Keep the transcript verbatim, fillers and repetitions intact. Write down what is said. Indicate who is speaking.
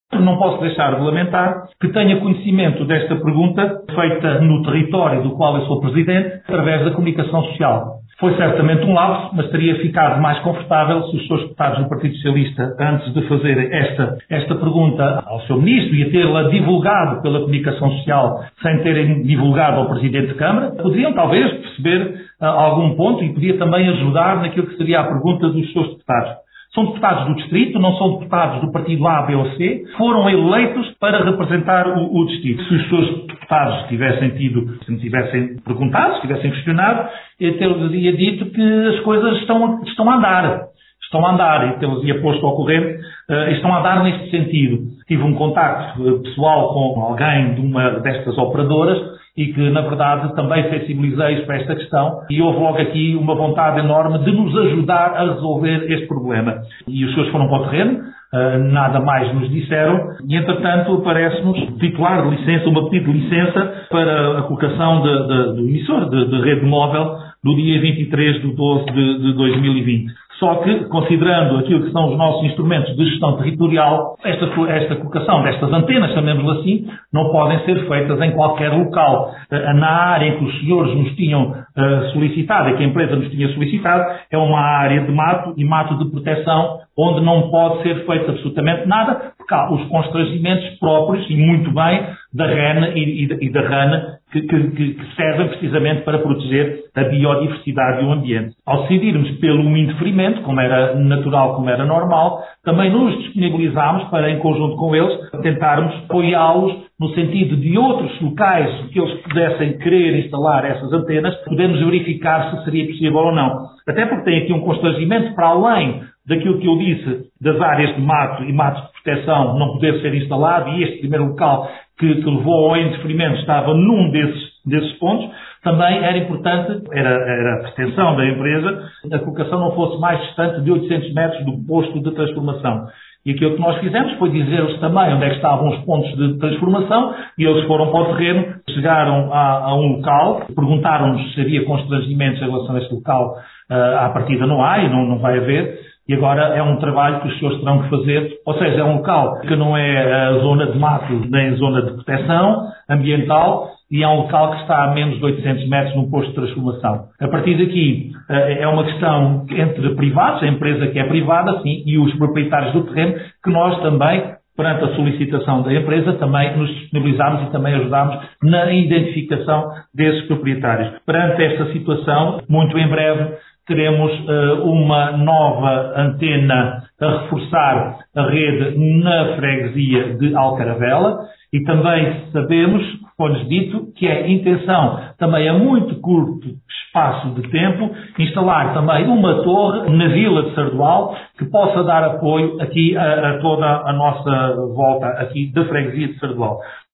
Speaker 1: Não posso deixar de lamentar que tenha conhecimento desta pergunta feita no território do qual eu sou presidente, através da comunicação social. Foi certamente um lapso, mas teria ficado mais confortável se os seus deputados do Partido Socialista, antes de fazer esta, esta pergunta ao seu Ministro e a tê-la divulgado pela comunicação social, sem terem divulgado ao Presidente de Câmara, poderiam talvez perceber uh, algum ponto e podia também ajudar naquilo que seria a pergunta dos seus deputados. São deputados do distrito, não são deputados do partido A, B ou C, foram eleitos para representar o, o distrito. Se os seus deputados tivessem tido, se me tivessem perguntado, se tivessem questionado, eu teria dito que as coisas estão, estão a andar. Estão a andar, e teria posto ao corrente, uh, estão a andar neste sentido. Tive um contacto uh, pessoal com alguém de uma destas operadoras, e que, na verdade, também sensibilizei-os para esta questão e houve logo aqui uma vontade enorme de nos ajudar a resolver este problema. E os senhores foram para o terreno, nada mais nos disseram e, entretanto, parece-nos titular de licença, uma pedido de licença para a colocação de, de, do emissor de, de rede móvel do dia vinte e três de doze de dois mil e vinte. Só que, considerando aquilo que são os nossos instrumentos de gestão territorial, esta, esta colocação destas antenas, chamemos assim, não podem ser feitas em qualquer local. Na área em que os senhores nos tinham uh, solicitado, e que a empresa nos tinha solicitado, é uma área de mato e mato de proteção, onde não pode ser feito absolutamente nada, porque há os constrangimentos próprios, e muito bem, da rena e, e, e da rana, que, que, que servem precisamente para proteger a biodiversidade e o ambiente. Ao decidirmos pelo indeferimento, como era natural, como era normal, também nos disponibilizámos para, em conjunto com eles, tentarmos apoiá-los no sentido de outros locais que eles pudessem querer instalar essas antenas, podemos verificar se seria possível ou não. Até porque tem aqui um constrangimento para além daquilo que eu disse das áreas de mato e mato de proteção não poder ser instalado, e este primeiro local que, que levou ao indeferimento estava num desses, desses pontos, também era importante, era, era a pretensão da empresa, a colocação não fosse mais distante de oitocentos metros do posto de transformação. E aquilo que nós fizemos foi dizer-lhes também onde é que estavam os pontos de transformação, e eles foram para o terreno, chegaram a, a um local, perguntaram-nos se havia constrangimentos em relação a este local. Uh, à partida não há e não, não vai haver. E agora é um trabalho que os senhores terão que fazer, ou seja, é um local que não é a zona de mato nem zona de proteção ambiental, e é um local que está a menos de oitocentos metros num posto de transformação. A partir daqui é uma questão entre privados, a empresa que é privada, sim, e os proprietários do terreno, que nós também, perante a solicitação da empresa, também nos disponibilizámos e também ajudámos na identificação desses proprietários. Perante esta situação, muito em breve, teremos uh, uma nova antena a reforçar a rede na freguesia de Alcaravela, e também sabemos, foi-nos dito, que é intenção, também a muito curto espaço de tempo, instalar também uma torre na vila de Sardual que possa dar apoio aqui a, a toda a nossa volta aqui da freguesia de Sardual.